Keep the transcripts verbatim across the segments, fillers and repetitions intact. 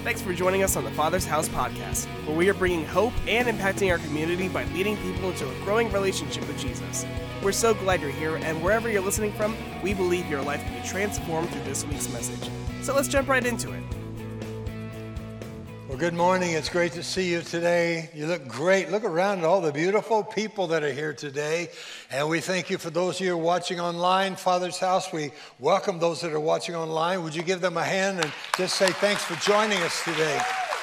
Thanks for joining us on the Father's House podcast, where we are bringing hope and impacting our community by leading people into a growing relationship with Jesus. We're so glad you're here, and wherever you're listening from, we believe your life will be transformed through this week's message. So let's jump right into it. Well, good morning. It's great to see you today. You look great. Look around at all the beautiful people that are here today. And we thank you for those of you watching online, Father's House. We welcome those that are watching online. Would you give them a hand and just say thanks for joining us today?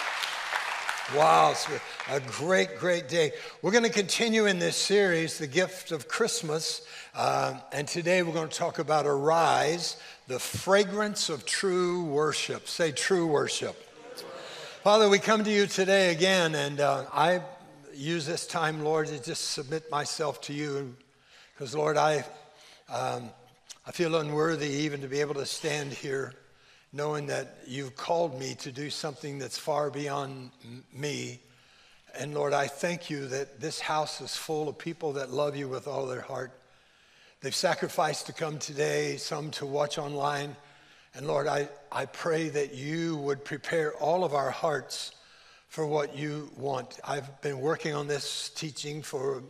Wow, it's a great, great day. We're going to continue in this series, The Gift of Christmas. Uh, and today we're going to talk about Arise, the fragrance of true worship. Say true worship. Father, we come to you today again, and uh, I use this time, Lord, to just submit myself to you, because, Lord, I um, I feel unworthy even to be able to stand here knowing that you've called me to do something that's far beyond m- me. And, Lord, I thank you that this house is full of people that love you with all their heart. They've sacrificed to come today, some to watch online. And Lord, I, I pray that you would prepare all of our hearts for what you want. I've been working on this teaching for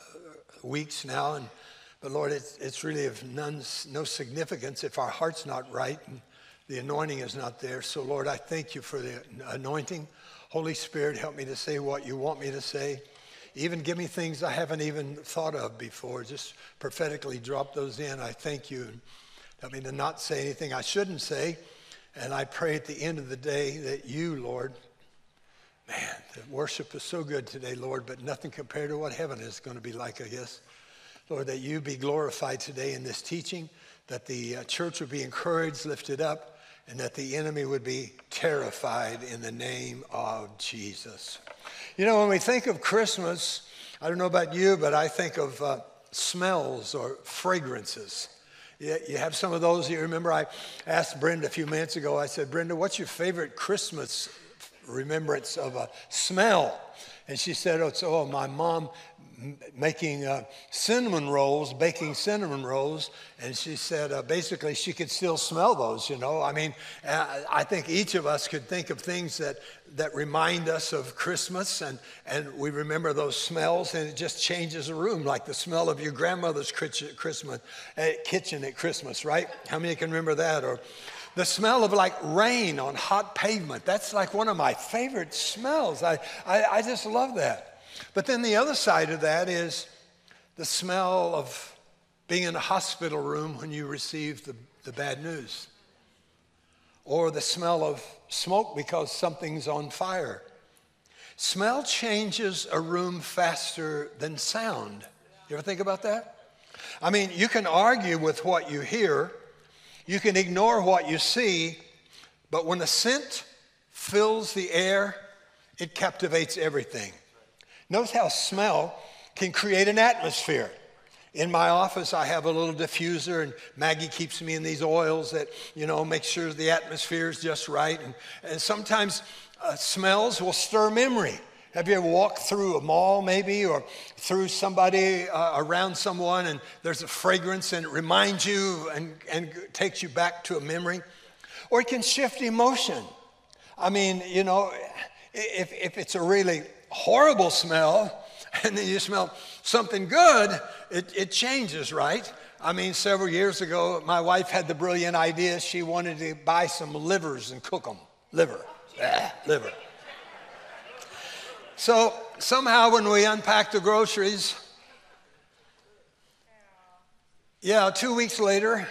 weeks now, and but Lord, it's, it's really of none, no significance if our heart's not right and the anointing is not there. So Lord, I thank you for the anointing. Holy Spirit, help me to say what you want me to say. Even give me things I haven't even thought of before. Just prophetically drop those in. I thank you. Help me to not say anything I shouldn't say. And I pray at the end of the day that you, Lord, man, the worship is so good today, Lord, but nothing compared to what heaven is going to be like, I guess. Lord, that you be glorified today in this teaching, that the uh, church would be encouraged, lifted up, and that the enemy would be terrified in the name of Jesus. You know, when we think of Christmas, I don't know about you, but I think of uh, smells or fragrances. You have some of those. You remember I asked Brenda a few minutes ago, I said, Brenda, what's your favorite Christmas remembrance of a smell? And she said, oh, it's oh, my mom making uh, cinnamon rolls, baking cinnamon rolls. And she said, uh, basically, she could still smell those, you know. I mean, uh, I think each of us could think of things that, that remind us of Christmas, and, and we remember those smells, and it just changes a room, like the smell of your grandmother's Christmas, uh, kitchen at Christmas, right? How many can remember that? Or the smell of like rain on hot pavement. That's like one of my favorite smells. I, I, I just love that. But then the other side of that is the smell of being in a hospital room when you receive the, the bad news. Or the smell of smoke because something's on fire. Smell changes a room faster than sound. You ever think about that? I mean, you can argue with what you hear. You can ignore what you see. But when a scent fills the air, it captivates everything. Notice how smell can create an atmosphere. In my office, I have a little diffuser, and Maggie keeps me in these oils that, you know, make sure the atmosphere is just right. And, and sometimes uh, smells will stir memory. Have you ever walked through a mall maybe, or through somebody uh, around someone, and there's a fragrance and it reminds you and, and takes you back to a memory? Or it can shift emotion. I mean, you know, if, if it's a really horrible smell, and then you smell something good, it, it changes, right? I mean, several years ago, my wife had the brilliant idea. She wanted to buy some livers and cook them. Liver, ah, liver. So somehow when we unpacked the groceries, yeah, two weeks later,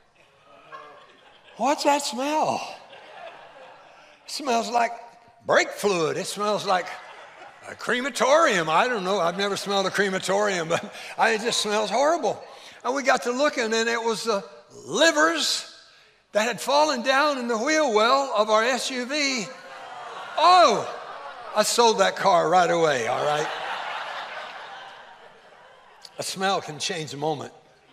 what's that smell? It smells like brake fluid. It smells like a crematorium. I don't know. I've never smelled a crematorium, but I, it just smells horrible. And we got to looking, and it was the livers that had fallen down in the wheel well of our S U V. Oh, I sold that car right away, all right? A smell can change a moment.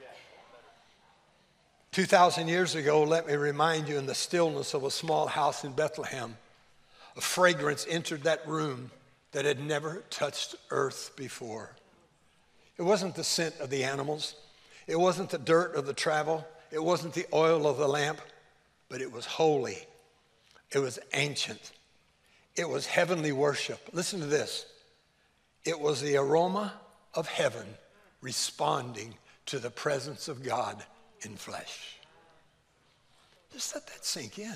two thousand years ago, let me remind you, in the stillness of a small house in Bethlehem, a fragrance entered that room that had never touched earth before. It wasn't the scent of the animals. It wasn't the dirt of the travel. It wasn't the oil of the lamp, but it was holy. It was ancient. It was heavenly worship. Listen to this. It was the aroma of heaven responding to the presence of God in flesh. Just let that sink in. It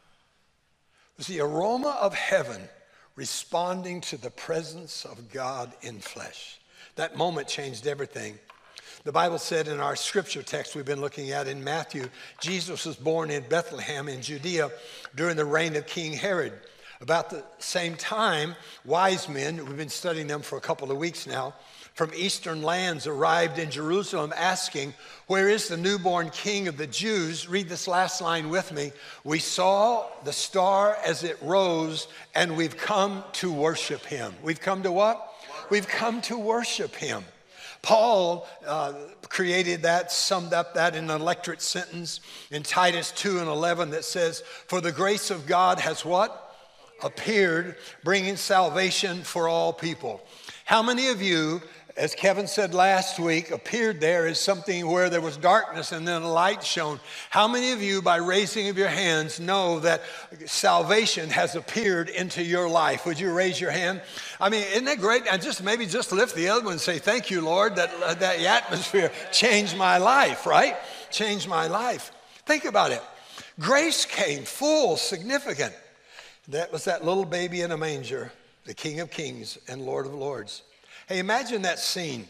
was the aroma of heaven responding to the presence of God in flesh. That moment changed everything. The Bible said in our scripture text we've been looking at in Matthew, Jesus was born in Bethlehem in Judea during the reign of King Herod. About the same time, wise men, we've been studying them for a couple of weeks now, from eastern lands arrived in Jerusalem asking, where is the newborn king of the Jews? Read this last line with me. We saw the star as it rose, and we've come to worship him. We've come to what? We've come to worship him. Paul uh, created that, summed up that in an electric sentence in Titus two and eleven that says, for the grace of God has what? Appeared, bringing salvation for all people. How many of you, as Kevin said last week, appeared there as something where there was darkness and then a light shone? How many of you, by raising of your hands, know that salvation has appeared into your life? Would you raise your hand? I mean, isn't that great? And just maybe just lift the other one and say, thank you, Lord, that, uh, that the atmosphere changed my life, right? Changed my life. Think about it. Grace came full, significant. That was that little baby in a manger, the King of Kings and Lord of Lords. Hey, imagine that scene.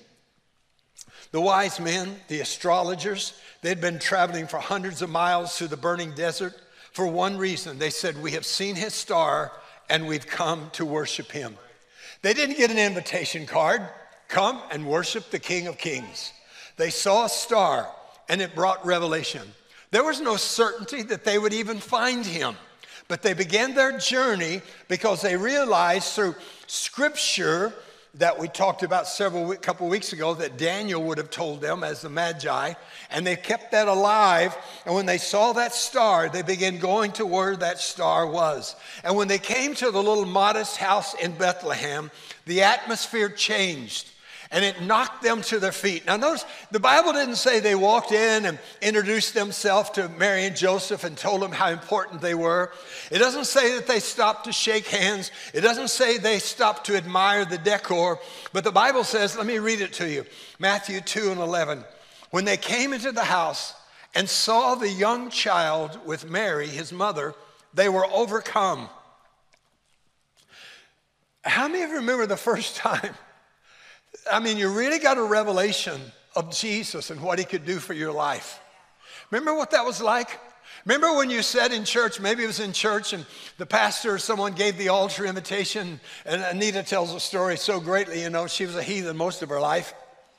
The wise men, the astrologers, they'd been traveling for hundreds of miles through the burning desert for one reason. They said, we have seen his star and we've come to worship him. They didn't get an invitation card. Come and worship the King of Kings. They saw a star and it brought revelation. There was no certainty that they would even find him. But they began their journey because they realized through scripture that we talked about several, couple weeks ago that Daniel would have told them as the Magi, and they kept that alive. And when they saw that star, they began going to where that star was. And when they came to the little modest house in Bethlehem, the atmosphere changed. And it knocked them to their feet. Now notice, the Bible didn't say they walked in and introduced themselves to Mary and Joseph and told them how important they were. It doesn't say that they stopped to shake hands. It doesn't say they stopped to admire the decor. But the Bible says, let me read it to you. Matthew two and eleven. When they came into the house and saw the young child with Mary, his mother, they were overcome. How many of you remember the first time? I mean, you really got a revelation of Jesus and what he could do for your life. Remember what that was like? Remember when you said in church, maybe it was in church, and the pastor or someone gave the altar invitation, and Anita tells a story so greatly, you know, she was a heathen most of her life.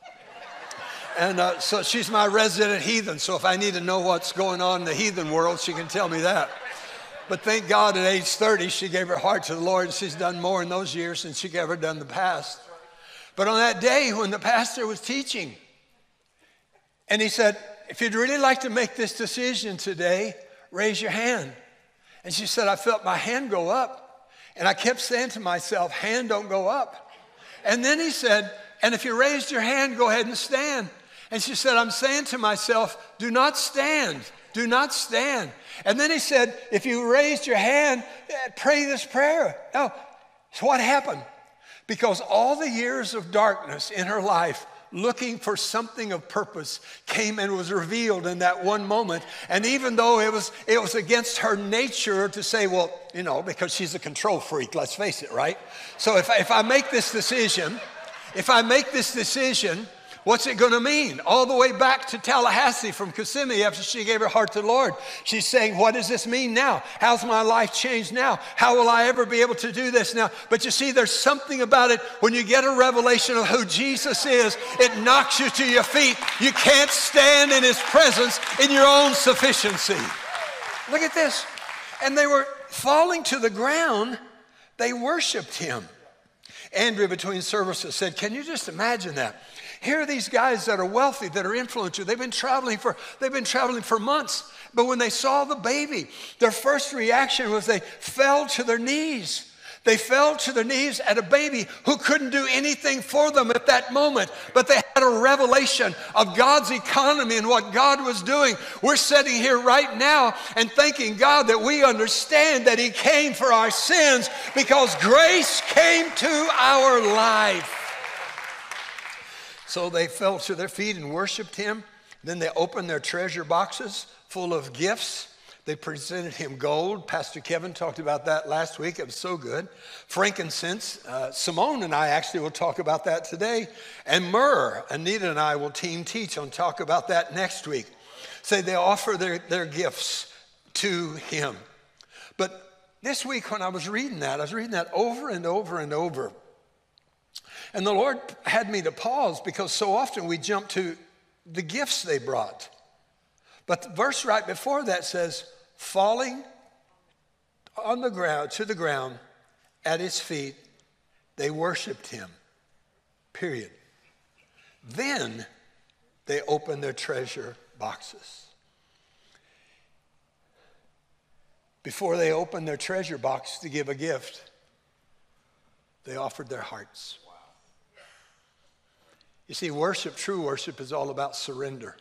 And uh, so she's my resident heathen, so if I need to know what's going on in the heathen world, she can tell me that. But thank God at age thirty, she gave her heart to the Lord, and she's done more in those years than she ever done in the past. But on that day when the pastor was teaching, and he said, if you'd really like to make this decision today, raise your hand. And she said, I felt my hand go up. And I kept saying to myself, hand don't go up. And then he said, and if you raised your hand, go ahead and stand. And she said, I'm saying to myself, do not stand. Do not stand. And then he said, if you raised your hand, pray this prayer. Now, so what happened? Because all the years of darkness in her life, looking for something of purpose, came and was revealed in that one moment. And even though it was it was against her nature to say, well, you know, because she's a control freak, let's face it, right? So if, if I make this decision, if I make this decision, what's it going to mean? All the way back to Tallahassee from Kissimmee after she gave her heart to the Lord. She's saying, what does this mean now? How's my life changed now? How will I ever be able to do this now? But you see, there's something about it. When you get a revelation of who Jesus is, it knocks you to your feet. You can't stand in his presence in your own sufficiency. Look at this. And they were falling to the ground. They worshiped him. Andrea, between services, said, can you just imagine that? Here are these guys that are wealthy, that are influential. They've been traveling for, they've been traveling for months. But when they saw the baby, their first reaction was they fell to their knees. They fell to their knees at a baby who couldn't do anything for them at that moment. But they had a revelation of God's economy and what God was doing. We're sitting here right now and thanking God that we understand that he came for our sins because grace came to our life. So they fell to their feet and worshiped him. Then they opened their treasure boxes full of gifts. They presented him gold. Pastor Kevin talked about that last week. It was so good. Frankincense. Uh, Simone and I actually will talk about that today. And myrrh. Anita and I will team teach and talk about that next week. Say they offer their, their gifts to him. But this week when I was reading that, I was reading that over and over and over. And the Lord had me to pause because so often we jump to the gifts they brought. But the verse right before that says, falling on the ground, to the ground, at his feet, they worshiped him, period. Then they opened their treasure boxes. Before they opened their treasure box to give a gift, they offered their hearts. You see, worship, true worship, is all about surrender.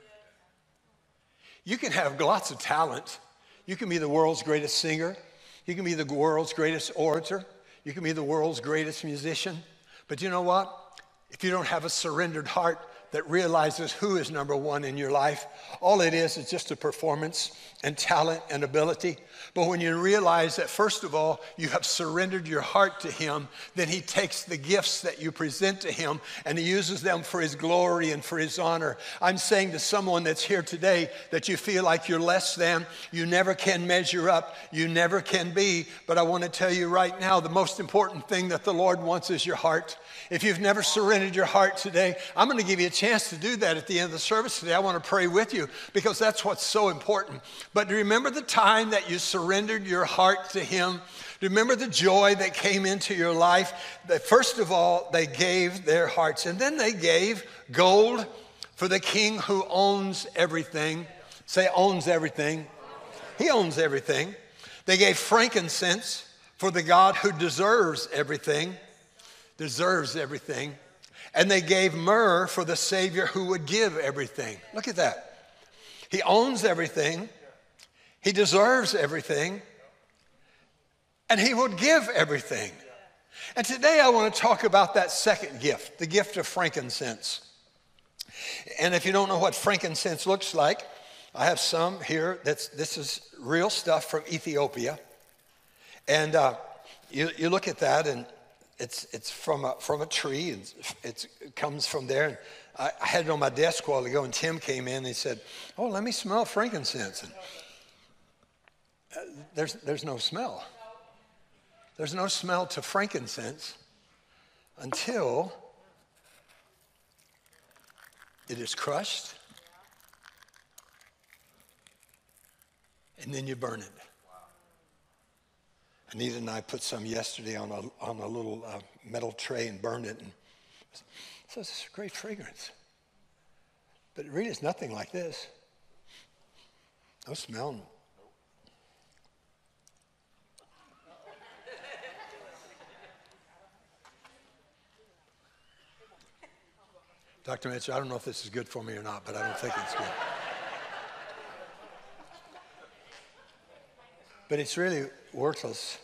You can have lots of talent. You can be the world's greatest singer. You can be the world's greatest orator. You can be the world's greatest musician. But you know what? If you don't have a surrendered heart that realizes who is number one in your life, all it is is just a performance and talent and ability. But when you realize that, first of all, you have surrendered your heart to him, then he takes the gifts that you present to him and he uses them for his glory and for his honor. I'm saying to someone that's here today that you feel like you're less than, you never can measure up, you never can be. But I want to tell you right now, the most important thing that the Lord wants is your heart. If you've never surrendered your heart today, I'm going to give you a chance to do that at the end of the service today. I want to pray with you because that's what's so important. But do you remember the time that you surrendered your heart to him? Do you remember the joy that came into your life? That first of all, they gave their hearts, and then they gave gold for the king who owns everything. Say, owns everything. He owns everything. They gave frankincense for the God who deserves everything. Deserves everything. And they gave myrrh for the Savior who would give everything. Look at that. He owns everything. He deserves everything. And he would give everything. And today I want to talk about that second gift, the gift of frankincense. And if you don't know what frankincense looks like, I have some here. That's, this is real stuff from Ethiopia. And uh, you, you look at that and It's it's from a, from a tree, and it's, it comes from there. And I, I had it on my desk a while ago, and Tim came in and he said, oh, let me smell frankincense. And uh, there's, there's no smell. There's no smell to frankincense until it is crushed, and then you burn it. Anita and I put some yesterday on a on a little uh, metal tray and burned it. And so it's a great fragrance. But it really is nothing like this. No smell. Doctor Mitchell, I don't know if this is good for me or not, but I don't think it's good. But it's really worthless.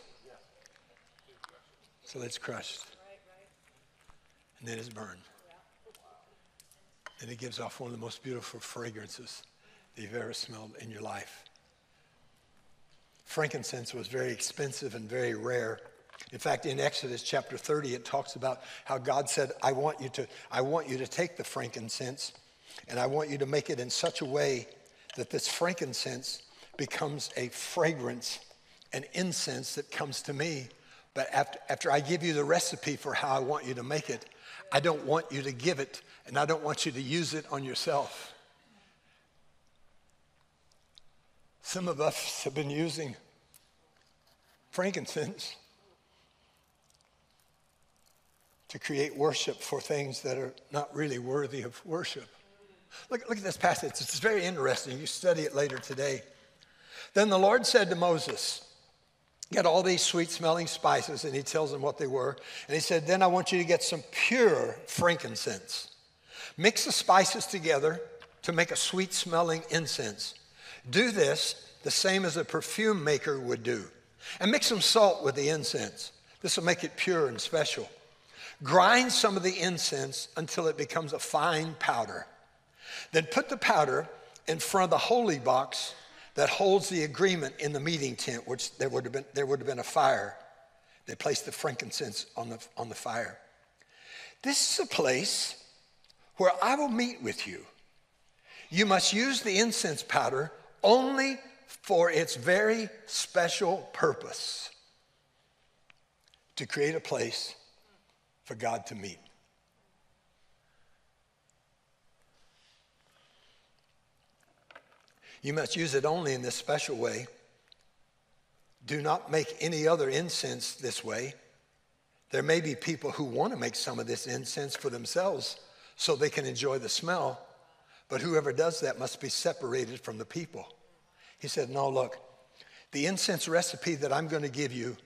So it's crushed. And then it's burned. And it gives off one of the most beautiful fragrances that you've ever smelled in your life. Frankincense was very expensive and very rare. In fact, in Exodus chapter thirty, it talks about how God said, I want you to, I want you to take the frankincense and I want you to make it in such a way that this frankincense becomes a fragrance, an incense that comes to me. But after, after I give you the recipe for how I want you to make it, I don't want you to give it, and I don't want you to use it on yourself. Some of us have been using frankincense to create worship for things that are not really worthy of worship. Look, look at this passage. It's very interesting. You study it later today. Then the Lord said to Moses, get all these sweet-smelling spices, and he tells them what they were. And he said, then I want you to get some pure frankincense. Mix the spices together to make a sweet-smelling incense. Do this the same as a perfume maker would do. And mix some salt with the incense. This will make it pure and special. Grind some of the incense until it becomes a fine powder. Then put the powder in front of the holy box that holds the agreement in the meeting tent, which there would have been, there would have been a fire. They placed the frankincense on the, on the fire. This is a place where I will meet with you. You must use the incense powder only for its very special purpose, to create a place for God to meet. You must use it only in this special way. Do not make any other incense this way. There may be people who want to make some of this incense for themselves so they can enjoy the smell, but whoever does that must be separated from the people. He said, no, look, the incense recipe that I'm going to give you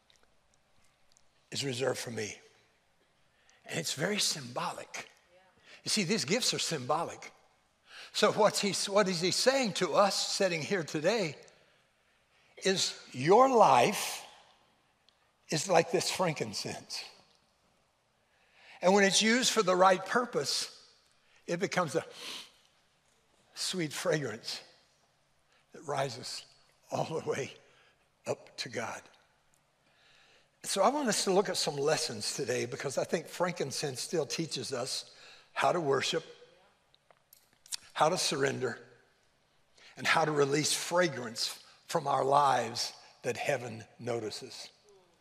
is reserved for me. And it's very symbolic. You see, these gifts are symbolic. So what's he, what is he saying to us sitting here today is your life is like this frankincense. And when it's used for the right purpose, it becomes a sweet fragrance that rises all the way up to God. So I want us to look at some lessons today because I think frankincense still teaches us how to worship, how to surrender, and how to release fragrance from our lives that heaven notices.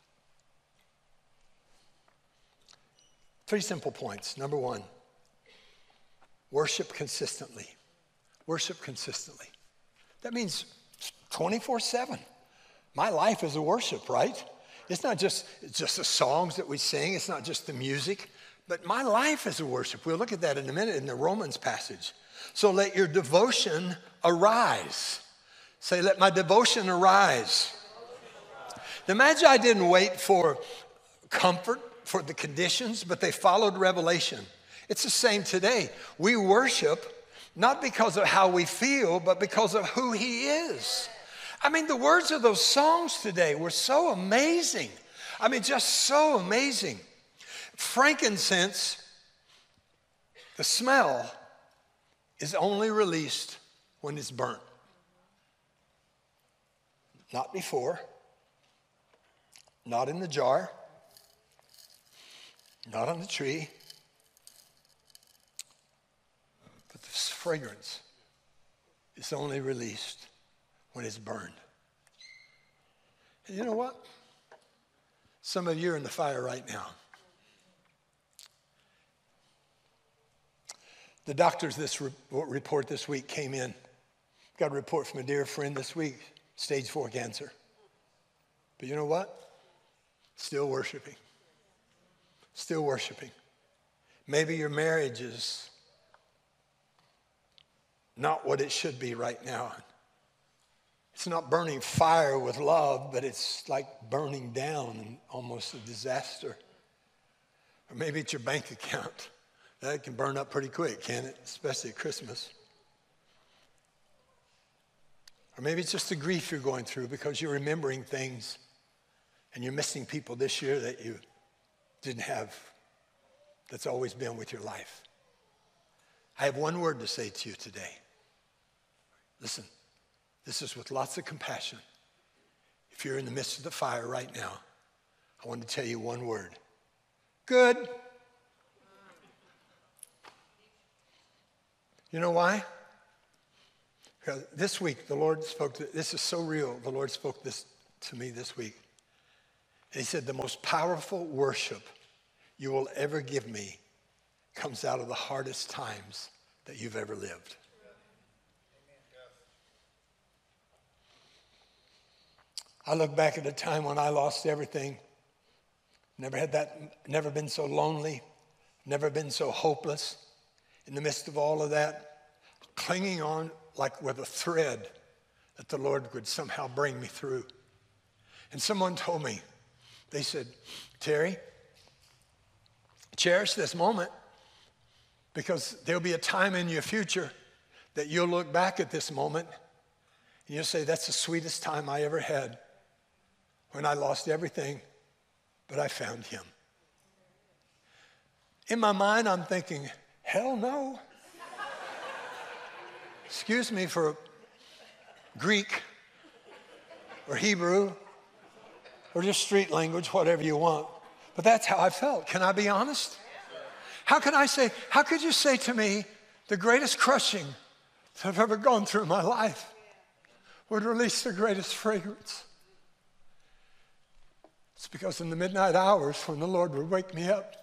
Three simple points. Number one, worship consistently. Worship consistently. That means twenty-four seven. My life is a worship, right? It's not just, it's just the songs that we sing. It's not just the music. But my life is a worship. We'll look at that in a minute in the Romans passage. So let your devotion arise. Say, let my devotion arise. The Magi didn't wait for comfort, for the conditions, but they followed revelation. It's the same today. We worship not because of how we feel, but because of who he is. I mean, the words of those songs today were so amazing. I mean, just so amazing. Frankincense, the smell, is only released when it's burnt. Not before, not in the jar, not on the tree, but the fragrance is only released when it's burned. And you know what? Some of you are in the fire right now. The doctors this re- report this week came in. Got a report from a dear friend this week, stage four cancer. But you know what? Still worshiping. Still worshiping. Maybe your marriage is not what it should be right now. It's not burning fire with love, but it's like burning down and almost a disaster. Or maybe it's your bank account. That can burn up pretty quick, can't it? Especially at Christmas. Or maybe it's just the grief you're going through because you're remembering things and you're missing people this year that you didn't have, that's always been with your life. I have one word to say to you today. Listen, this is with lots of compassion. If you're in the midst of the fire right now, I want to tell you one word. Good. You know why? Because this week, the Lord spoke to, this is so real, the Lord spoke this to me this week. And he said, the most powerful worship you will ever give me comes out of the hardest times that you've ever lived. I look back at a time when I lost everything. Never had that, never been so lonely, never been so hopeless. In the midst of all of that, clinging on like with a thread that the Lord would somehow bring me through. And someone told me, they said, Terry, cherish this moment Because there'll be a time in your future that you'll look back at this moment and you'll say, that's the sweetest time I ever had, when I lost everything, but I found him. In my mind, I'm thinking, hell no. Excuse me for Greek or Hebrew or just street language, whatever you want. But that's how I felt. Can I be honest? How can I say, how could you say to me, the greatest crushing that I've ever gone through in my life would release the greatest fragrance? It's because in the midnight hours when the Lord would wake me up,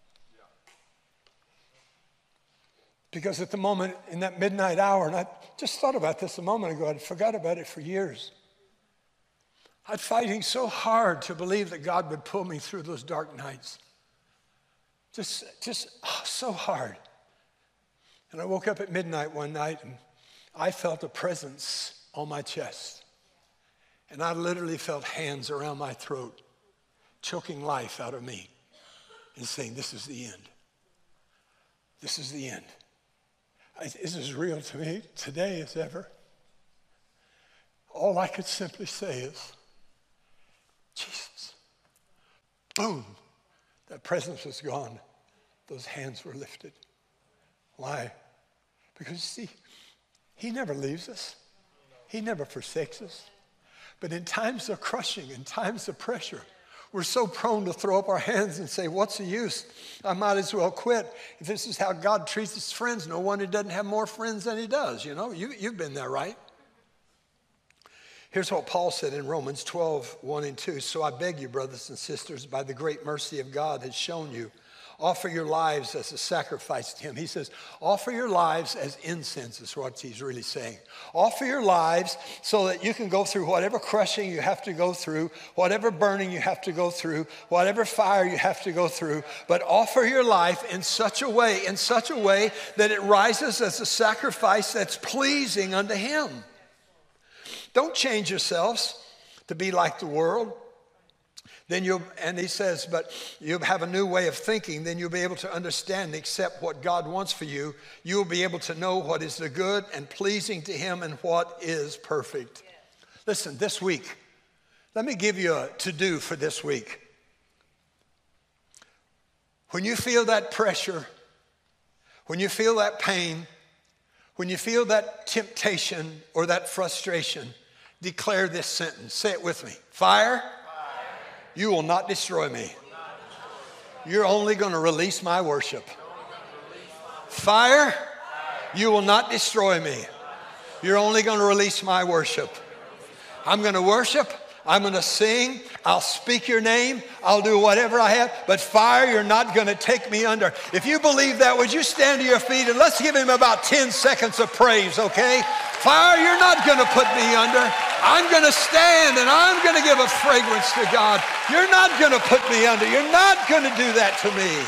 because at the moment, in that midnight hour, and I just thought about this a moment ago, I'd forgot about it for years. I'd fighting so hard to believe that God would pull me through those dark nights. Just, just oh, so hard. And I woke up at midnight one night, and I felt a presence on my chest. And I literally felt hands around my throat, choking life out of me and saying, this is the end. This is the end. It's as real to me today as ever. All I could simply say is, Jesus. Boom. That presence was gone. Those hands were lifted. Why? Because, see, he never leaves us. He never forsakes us. But in times of crushing, in times of pressure, we're so prone to throw up our hands and say, what's the use? I might as well quit. If this is how God treats his friends, no wonder he doesn't have more friends than he does. You know, you, you've been there, right? Here's what Paul said in Romans twelve, one and two. So I beg you, brothers and sisters, by the great mercy of God has shown you, offer your lives as a sacrifice to him. He says, offer your lives as incense is what he's really saying. Offer your lives so that you can go through whatever crushing you have to go through, whatever burning you have to go through, whatever fire you have to go through, but offer your life in such a way, in such a way that it rises as a sacrifice that's pleasing unto him. Don't change yourselves to be like the world. Then you'll, and he says, but you'll have a new way of thinking. Then you'll be able to understand and accept what God wants for you. You'll be able to know what is the good and pleasing to him and what is perfect. Yeah. Listen, this week, let me give you a to-do for this week. When you feel that pressure, when you feel that pain, when you feel that temptation or that frustration, declare this sentence. Say it with me. Fire. You will not destroy me. You're only going to release my worship. Fire, you will not destroy me. You're only going to release my worship. I'm going to worship. I'm going to sing. I'll speak your name. I'll do whatever I have. But fire, you're not going to take me under. If you believe that, would you stand to your feet and let's give him about ten seconds of praise, okay? Fire, you're not going to put me under. I'm going to stand and I'm going to give a fragrance to God. You're not going to put me under. You're not going to do that to me.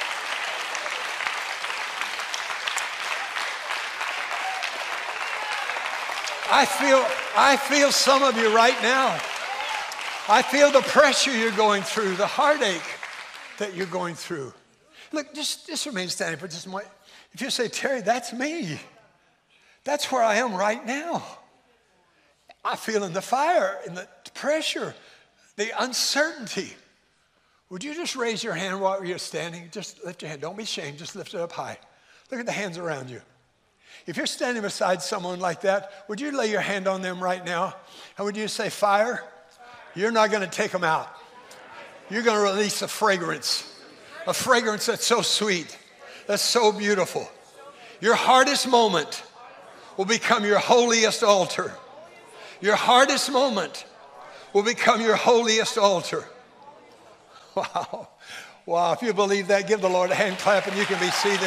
I feel, I feel some of you right now. I feel the pressure you're going through, the heartache that you're going through. Look, just, just remain standing for just a moment. If you say, Terry, that's me. That's where I am right now. I feel in the fire, in the pressure, the uncertainty. Would you just raise your hand while you're standing? Just lift your hand. Don't be ashamed. Just lift it up high. Look at the hands around you. If you're standing beside someone like that, would you lay your hand on them right now? And would you say, fire? You're not going to take them out. You're going to release a fragrance. A fragrance that's so sweet. That's so beautiful. Your hardest moment will become your holiest altar. Your hardest moment will become your holiest altar. Wow. Wow. If you believe that, give the Lord a hand clap and you can be seated.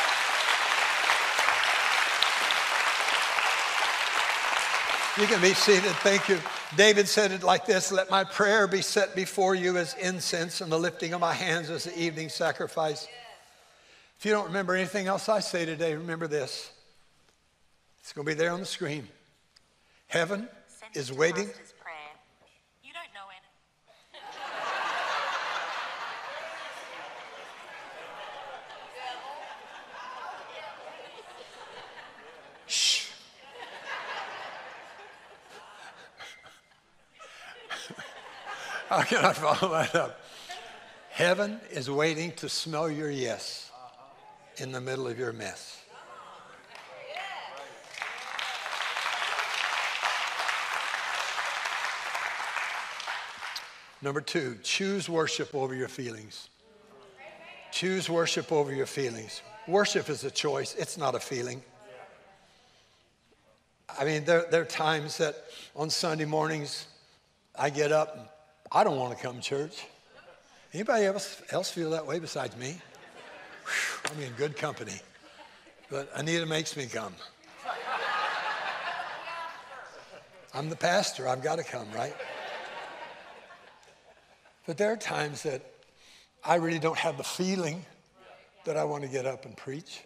You can be seated. Thank you. David said it like this, let my prayer be set before you as incense and the lifting of my hands as the evening sacrifice. If you don't remember anything else I say today, remember this. It's going to be there on the screen. Heaven is waiting. You don't know any. How can I follow that up? Heaven is waiting to smell your yes in the middle of your mess. Number two, choose worship over your feelings. Choose worship over your feelings. Worship is a choice. It's not a feeling. I mean, there, there are times that on Sunday mornings I get up and I don't want to come to church. Anybody else, else feel that way besides me? Whew, I'm in good company. But Anita makes me come. I'm the pastor. I've got to come, right? But there are times that I really don't have the feeling that I want to get up and preach.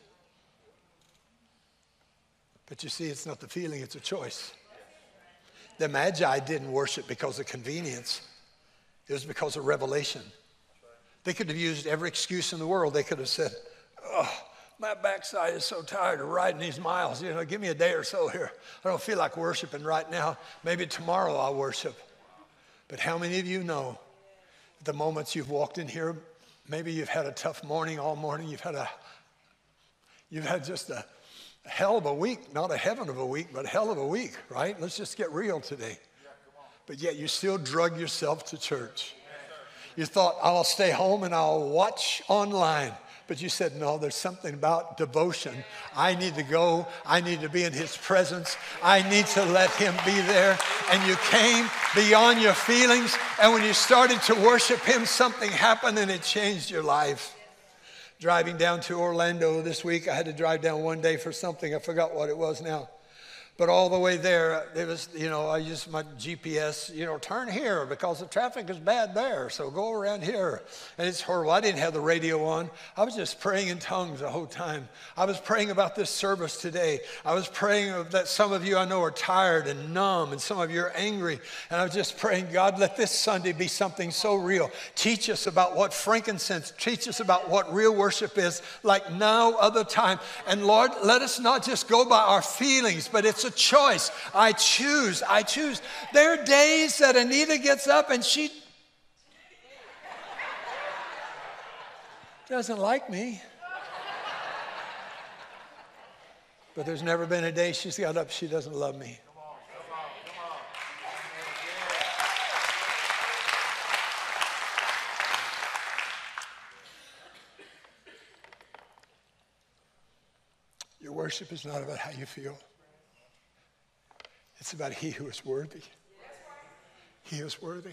But you see, it's not the feeling, it's a choice. The Magi didn't worship because of convenience. It was because of revelation. They could have used every excuse in the world. They could have said, oh, my backside is so tired of riding these miles. You know, give me a day or so here. I don't feel like worshiping right now. Maybe tomorrow I'll worship. But how many of you know the moments you've walked in here, maybe you've had a tough morning all morning. You've had a, you've had just a, a hell of a week, not a heaven of a week, but a hell of a week, right? Let's just get real today. But yet you still drug yourself to church. You thought, I'll stay home and I'll watch online. But you said, no, there's something about devotion. I need to go. I need to be in his presence. I need to let him be there. And you came beyond your feelings. And when you started to worship him, something happened and it changed your life. Driving down to Orlando this week, I had to drive down one day for something. I forgot what it was now. But all the way there, it was, you know, I used my G P S, you know, turn here because the traffic is bad there. So go around here. And it's horrible. I didn't have the radio on. I was just praying in tongues the whole time. I was praying about this service today. I was praying that some of you I know are tired and numb and some of you are angry. And I was just praying, God, let this Sunday be something so real. Teach us about what frankincense, teach us about what real worship is like no other time. And Lord, let us not just go by our feelings, but it's a choice. I choose. I choose. There are days that Anita gets up and she doesn't like me. But there's never been a day she's got up she doesn't love me. Your worship is not about how you feel. It's about he who is worthy. He is worthy.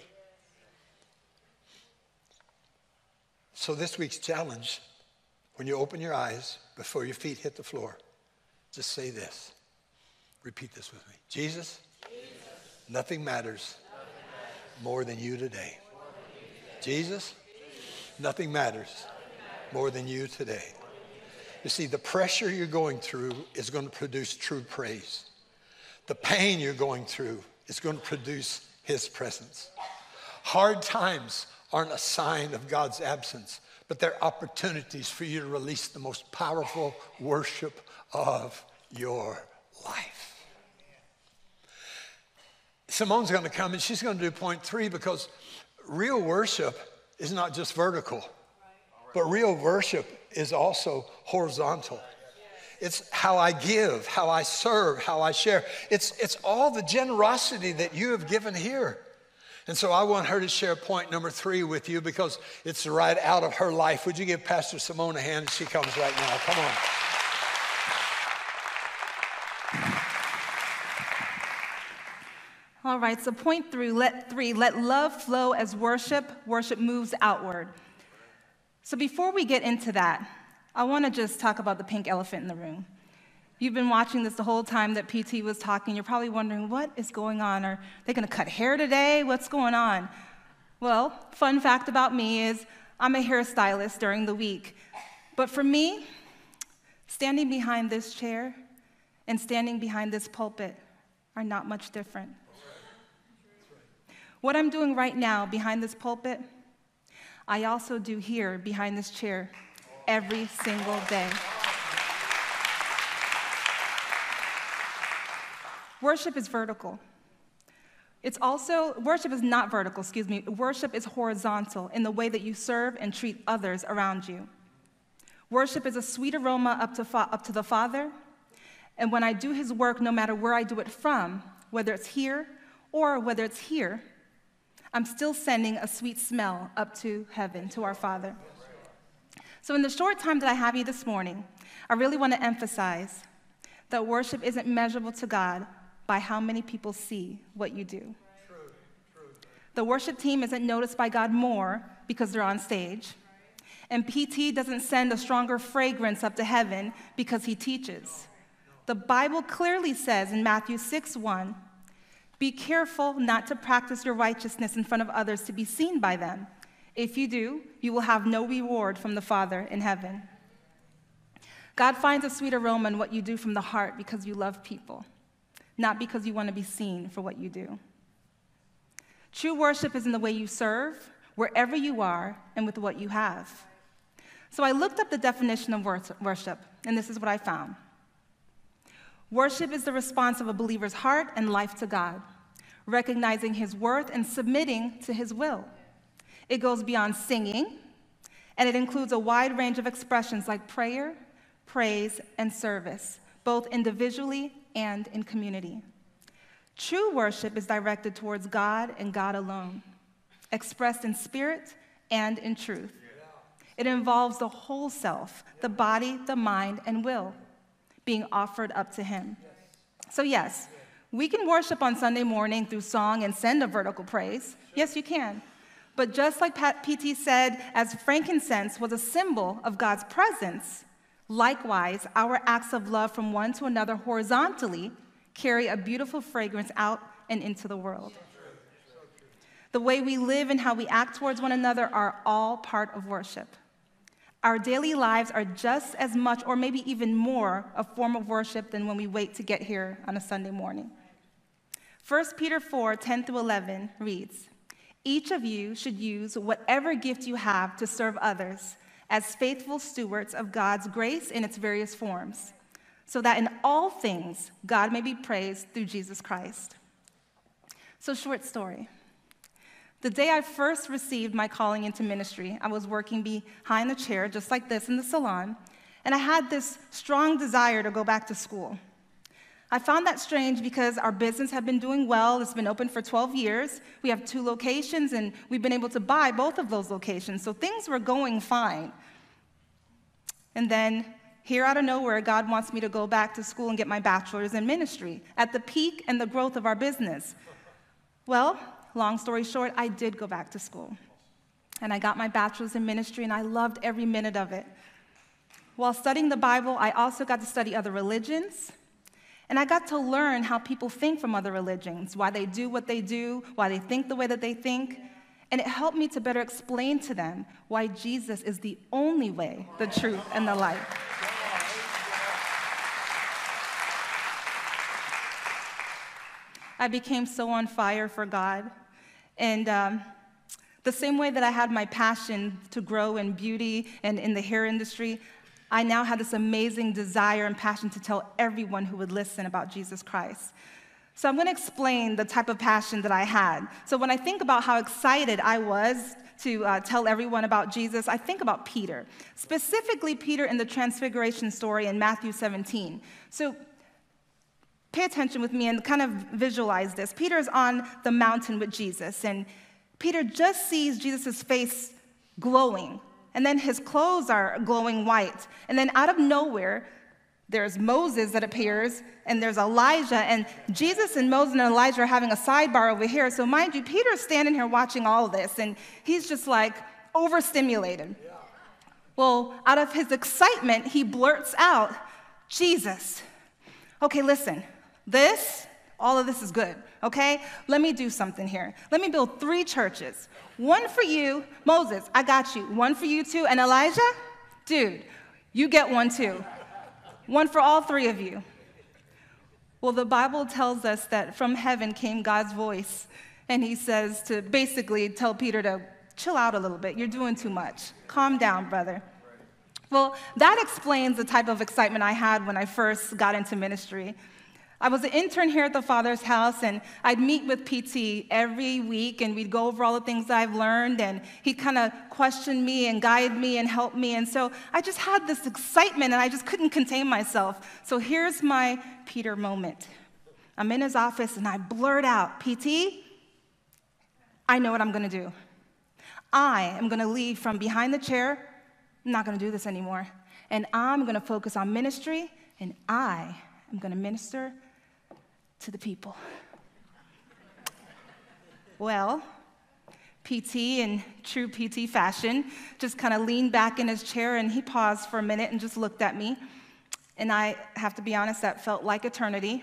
So this week's challenge, when you open your eyes before your feet hit the floor, just say this. Repeat this with me. Jesus, Jesus. Nothing matters, nothing matters more than you today. Than you today. Jesus, Jesus, nothing matters, nothing matters more than you today. You see, the pressure you're going through is going to produce true praise. The pain you're going through is going to produce his presence. Hard times aren't a sign of God's absence, but they're opportunities for you to release the most powerful worship of your life. Simone's going to come and she's going to do point three because real worship is not just vertical, but real worship is also horizontal. It's how I give, how I serve, how I share. It's, it's all the generosity that you have given here. And so I want her to share point number three with you because it's right out of her life. Would you give Pastor Simone a hand as she comes right now? Come on. All right, so point three, let, three, let love flow as worship. Worship moves outward. So before we get into that, I want to just talk about the pink elephant in the room. You've been watching this the whole time that P T was talking. You're probably wondering, what is going on? Are they going to cut hair today? What's going on? Well, fun fact about me is I'm a hairstylist during the week. But for me, standing behind this chair and standing behind this pulpit are not much different. What I'm doing right now behind this pulpit, I also do here behind this chair every single day. Worship is vertical. It's also, worship is not vertical, excuse me. Worship is horizontal in the way that you serve and treat others around you. Worship is a sweet aroma up to, fa- up to the Father. And when I do his work, no matter where I do it from, whether it's here or whether it's here, I'm still sending a sweet smell up to heaven, to our Father. So in the short time that I have you this morning, I really want to emphasize that worship isn't measurable to God by how many people see what you do. The worship team isn't noticed by God more because they're on stage. And P T doesn't send a stronger fragrance up to heaven because he teaches. The Bible clearly says in Matthew six one, be careful not to practice your righteousness in front of others to be seen by them. If you do, you will have no reward from the Father in heaven. God finds a sweet aroma in what you do from the heart because you love people, not because you want to be seen for what you do. True worship is in the way you serve, wherever you are, and with what you have. So I looked up the definition of worship, and this is what I found. Worship is the response of a believer's heart and life to God, recognizing his worth and submitting to his will. It goes beyond singing, and it includes a wide range of expressions like prayer, praise, and service, both individually and in community. True worship is directed towards God and God alone, expressed in spirit and in truth. It involves the whole self, the body, the mind, and will, being offered up to him. So yes, we can worship on Sunday morning through song and send a vertical praise. Yes, you can. But just like P T said, as frankincense was a symbol of God's presence, likewise, our acts of love from one to another horizontally carry a beautiful fragrance out and into the world. The way we live and how we act towards one another are all part of worship. Our daily lives are just as much, or maybe even more, a form of worship than when we wait to get here on a Sunday morning. First Peter four, ten through eleven reads, each of you should use whatever gift you have to serve others as faithful stewards of God's grace in its various forms, so that in all things God may be praised through Jesus Christ. So, short story. The day I first received my calling into ministry, I was working behind the chair, just like this, in the salon, and I had this strong desire to go back to school. I found that strange because our business had been doing well. It's been open for twelve years. We have two locations, and we've been able to buy both of those locations, so things were going fine. And then, here out of nowhere, God wants me to go back to school and get my bachelor's in ministry at the peak and the growth of our business. Well, long story short, I did go back to school. And I got my bachelor's in ministry, and I loved every minute of it. While studying the Bible, I also got to study other religions, and I got to learn how people think from other religions, why they do what they do, why they think the way that they think. And it helped me to better explain to them why Jesus is the only way, the truth, and the life. I became so on fire for God. And um, the same way that I had my passion to grow in beauty and in the hair industry, I now had this amazing desire and passion to tell everyone who would listen about Jesus Christ. So I'm going to explain the type of passion that I had. So when I think about how excited I was to uh, tell everyone about Jesus, I think about Peter, specifically Peter in the Transfiguration story in Matthew seventeen. So pay attention with me and kind of visualize this. Peter's on the mountain with Jesus, and Peter just sees Jesus' face glowing, and then his clothes are glowing white. And then out of nowhere, there's Moses that appears, and there's Elijah, and Jesus and Moses and Elijah are having a sidebar over here. So mind you, Peter's standing here watching all of this, and he's just like overstimulated. Well, out of his excitement, he blurts out, Jesus. Okay, listen. This, all of this is good, okay? Let me do something here. Let me build three churches. One for you, Moses, I got you. One for you too, and Elijah, dude, you get one too. One for all three of you. Well, the Bible tells us that from heaven came God's voice, and he says to basically tell Peter to chill out a little bit. You're doing too much. Calm down, brother. Well, that explains the type of excitement I had when I first got into ministry. I was an intern here at the Father's House, and I'd meet with P T every week, and we'd go over all the things that I've learned, and he'd kind of question me and guide me and help me. And so I just had this excitement, and I just couldn't contain myself. So here's my Peter moment. I'm in his office, and I blurt out, P T, I know what I'm going to do. I am going to leave from behind the chair. I'm not going to do this anymore. And I'm going to focus on ministry, and I am going to minister to the people. Well, P T, in true P T fashion, just kind of leaned back in his chair, and he paused for a minute and just looked at me. And I have to be honest, that felt like eternity.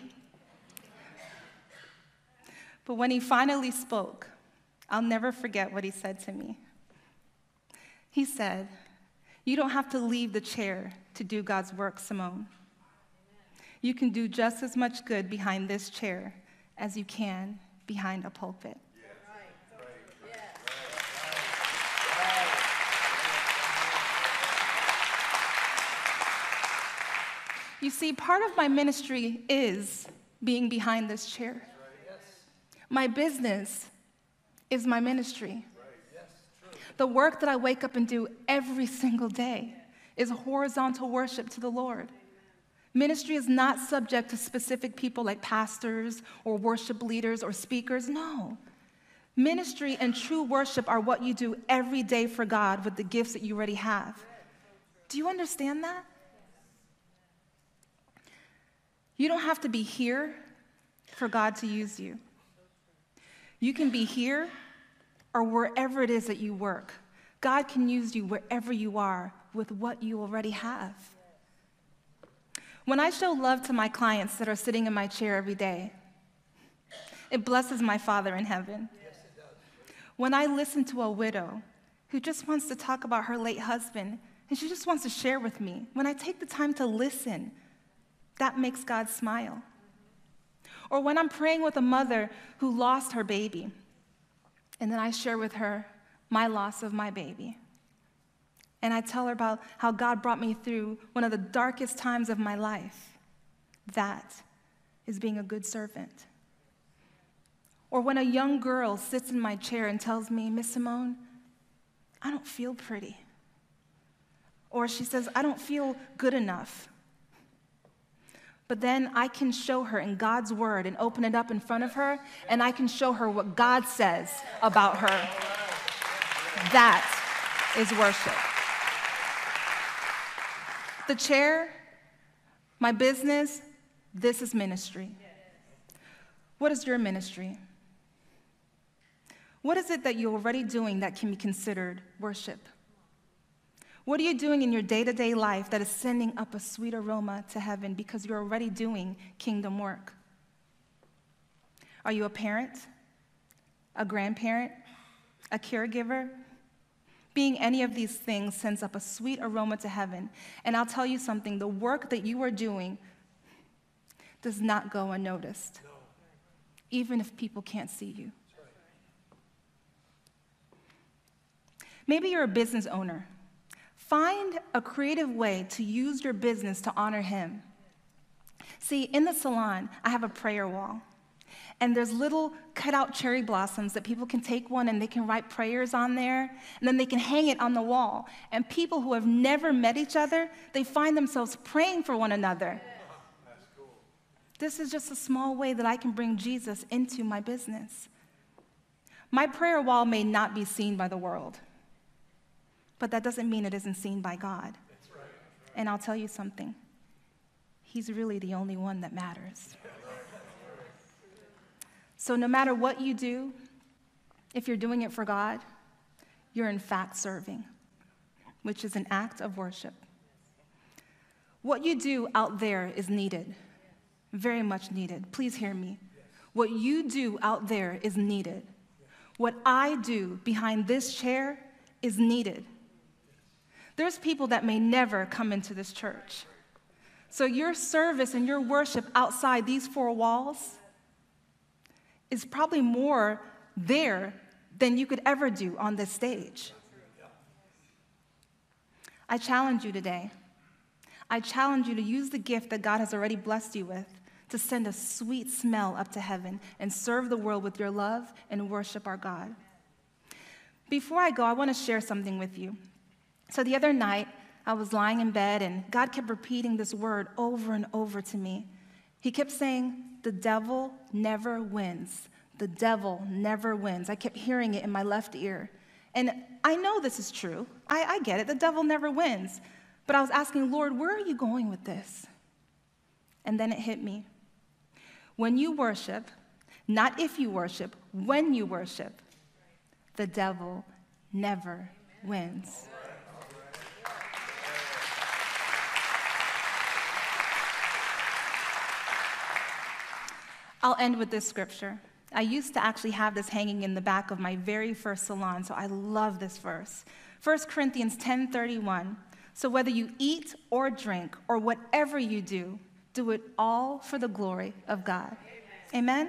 But when he finally spoke, I'll never forget what he said to me. He said, "You don't have to leave the chair to do God's work, Simone. You can do just as much good behind this chair as you can behind a pulpit." You see, part of my ministry is being behind this chair. My business is my ministry. The work that I wake up and do every single day is horizontal worship to the Lord. Ministry is not subject to specific people like pastors or worship leaders or speakers. No. Ministry and true worship are what you do every day for God with the gifts that you already have. Do you understand that? You don't have to be here for God to use you. You can be here or wherever it is that you work. God can use you wherever you are with what you already have. When I show love to my clients that are sitting in my chair every day, it blesses my Father in heaven. Yes, it does. When I listen to a widow who just wants to talk about her late husband, and she just wants to share with me, when I take the time to listen, that makes God smile. Or when I'm praying with a mother who lost her baby, and then I share with her my loss of my baby. And I tell her about how God brought me through one of the darkest times of my life. That is being a good servant. Or when a young girl sits in my chair and tells me, "Miss Simone, I don't feel pretty." Or she says, "I don't feel good enough." But then I can show her in God's word and open it up in front of her, and I can show her what God says about her. That is worship. The chair, my business, this is ministry. What is your ministry? What is it that you're already doing that can be considered worship? What are you doing in your day-to-day life that is sending up a sweet aroma to heaven because you're already doing kingdom work? Are you a parent, a grandparent, a caregiver? Being any of these things sends up a sweet aroma to heaven. And I'll tell you something, the work that you are doing does not go unnoticed, no. Even if people can't see you. Right. Maybe you're a business owner. Find a creative way to use your business to honor Him. See, in the salon, I have a prayer wall. And there's little cut-out cherry blossoms that people can take one and they can write prayers on there, and then they can hang it on the wall. And people who have never met each other, they find themselves praying for one another. That's cool. This is just a small way that I can bring Jesus into my business. My prayer wall may not be seen by the world, but that doesn't mean it isn't seen by God. That's right. And I'll tell you something. He's really the only one that matters. So no matter what you do, if you're doing it for God, you're in fact serving, which is an act of worship. What you do out there is needed, very much needed. Please hear me. What you do out there is needed. What I do behind this chair is needed. There's people that may never come into this church. So your service and your worship outside these four walls is probably more there than you could ever do on this stage. I challenge you today. I challenge you to use the gift that God has already blessed you with to send a sweet smell up to heaven and serve the world with your love and worship our God. Before I go, I want to share something with you. So the other night, I was lying in bed, and God kept repeating this word over and over to me. He kept saying, the devil never wins. The devil never wins. I kept hearing it in my left ear. And I know this is true. I, I get it. The devil never wins. But I was asking, Lord, where are you going with this? And then it hit me. When you worship, not if you worship, when you worship, the devil never wins. I'll end with this scripture. I used to actually have this hanging in the back of my very first salon, so I love this verse. First Corinthians ten thirty-one. So whether you eat or drink or whatever you do, do it all for the glory of God. Amen? Amen?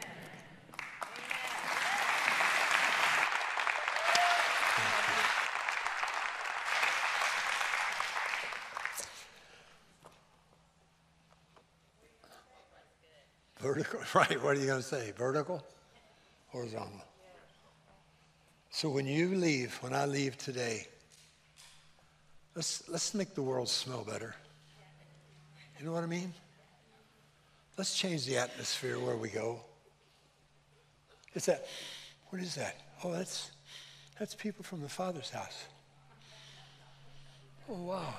Vertical, right, what are you going to say? Vertical? Horizontal. So when you leave, when I leave today, let's, let's make the world smell better. You know what I mean? Let's change the atmosphere where we go. It's that, what is that? Oh, that's, that's people from the Father's house. Oh, wow.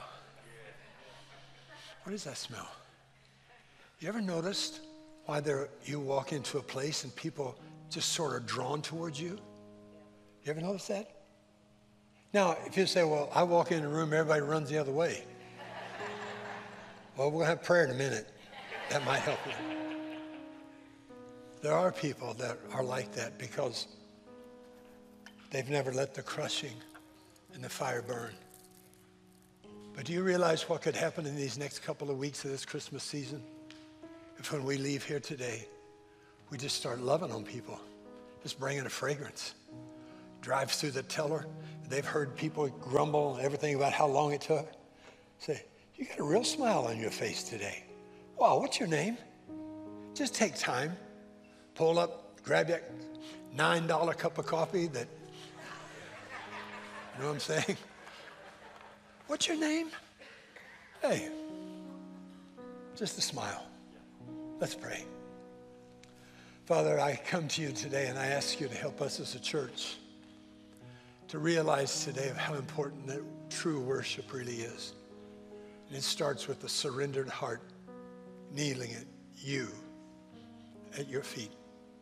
What is that smell? You ever noticed why there, you walk into a place and people just sort of drawn towards you? You ever notice that? Now, if you say, well, I walk in the room, everybody runs the other way. Well, we'll have prayer in a minute. That might help you. There are people that are like that because they've never let the crushing and the fire burn. But do you realize what could happen in these next couple of weeks of this Christmas season? If when we leave here today, we just start loving on people, just bringing a fragrance. Drive through the teller. They've heard people grumble and everything about how long it took. Say, you got a real smile on your face today. Wow, what's your name? Just take time. Pull up, grab that nine dollar cup of coffee that, you know what I'm saying? What's your name? Hey, just a smile. Let's pray. Father, I come to you today and I ask you to help us as a church to realize today of how important that true worship really is. And it starts with a surrendered heart, kneeling at you, at your feet.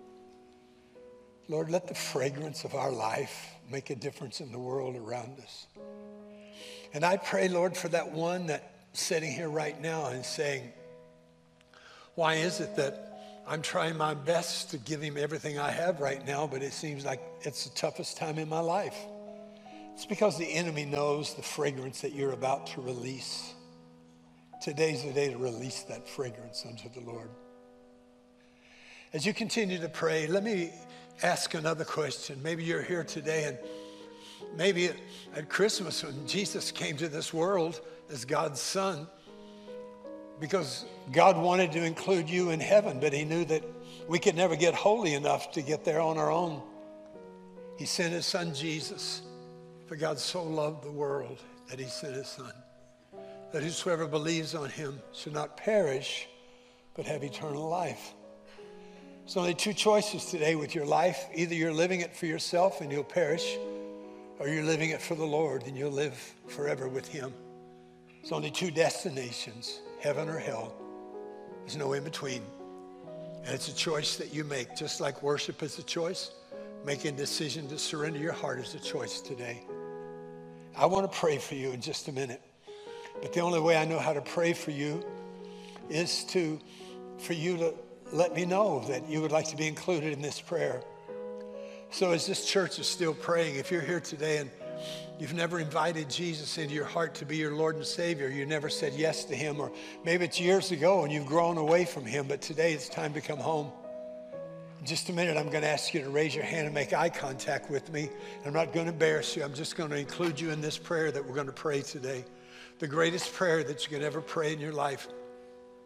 Lord, let the fragrance of our life make a difference in the world around us. And I pray, Lord, for that one that's sitting here right now and saying, why is it that I'm trying my best to give him everything I have right now, but it seems like it's the toughest time in my life? It's because the enemy knows the fragrance that you're about to release. Today's the day to release that fragrance unto the Lord. As you continue to pray, let me ask another question. Maybe you're here today and maybe at, at Christmas when Jesus came to this world as God's son, because God wanted to include you in heaven, but he knew that we could never get holy enough to get there on our own. He sent his son Jesus, for God so loved the world that he sent his son, that whosoever believes on him should not perish, but have eternal life. There's only two choices today with your life. Either you're living it for yourself and you'll perish, or you're living it for the Lord and you'll live forever with him. There's only two destinations, heaven or hell. There's no in between. And it's a choice that you make. Just like worship is a choice, making a decision to surrender your heart is a choice today. I want to pray for you in just a minute. But the only way I know how to pray for you is to, for you to let me know that you would like to be included in this prayer. So as this church is still praying, if you're here today and you've never invited Jesus into your heart to be your Lord and Savior, you never said yes to him, or maybe it's years ago and you've grown away from him, but today it's time to come home. In just a minute, I'm going to ask you to raise your hand and make eye contact with me. I'm not going to embarrass you. I'm just going to include you in this prayer that we're going to pray today. The greatest prayer that you can ever pray in your life.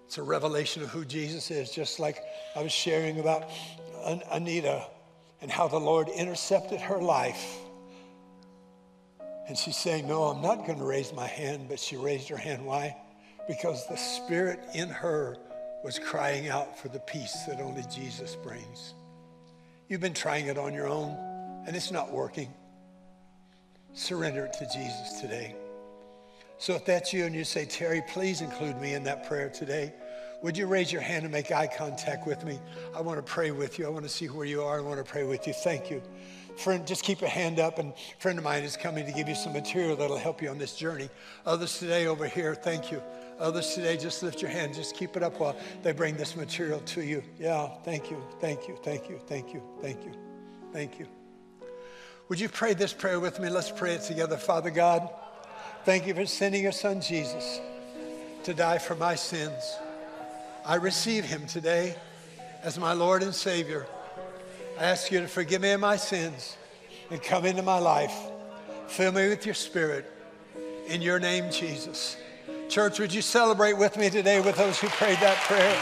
It's a revelation of who Jesus is, just like I was sharing about An- Anita and how the Lord intercepted her life. And she's saying, no, I'm not going to raise my hand, but she raised her hand. Why? Because the Spirit in her was crying out for the peace that only Jesus brings. You've been trying it on your own, and it's not working. Surrender it to Jesus today. So if that's you and you say, Terry, please include me in that prayer today, would you raise your hand and make eye contact with me? I want to pray with you. I want to see where you are. I want to pray with you. Thank you. Friend, just keep a hand up, and a friend of mine is coming to give you some material that'll help you on this journey. Others today over here, thank you. Others today, just lift your hand. Just keep it up while they bring this material to you. Yeah, thank you, thank you, thank you, thank you, thank you, thank you. Would you pray this prayer with me? Let's pray it together. Father God, thank you for sending your son Jesus to die for my sins. I receive him today as my Lord and Savior. I ask you to forgive me of my sins and come into my life. Fill me with your Spirit. In your name, Jesus. Church, would you celebrate with me today with those who prayed that prayer?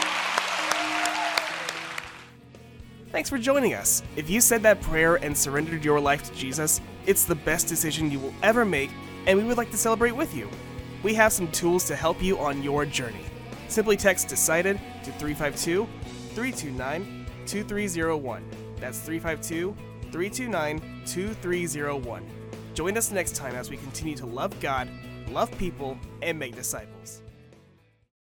Thanks for joining us. If you said that prayer and surrendered your life to Jesus, it's the best decision you will ever make, and we would like to celebrate with you. We have some tools to help you on your journey. Simply text DECIDED to three five two, three two nine, two three zero one. That's three five two, three two nine, two three zero one. Join us next time as we continue to love God, love people, and make disciples.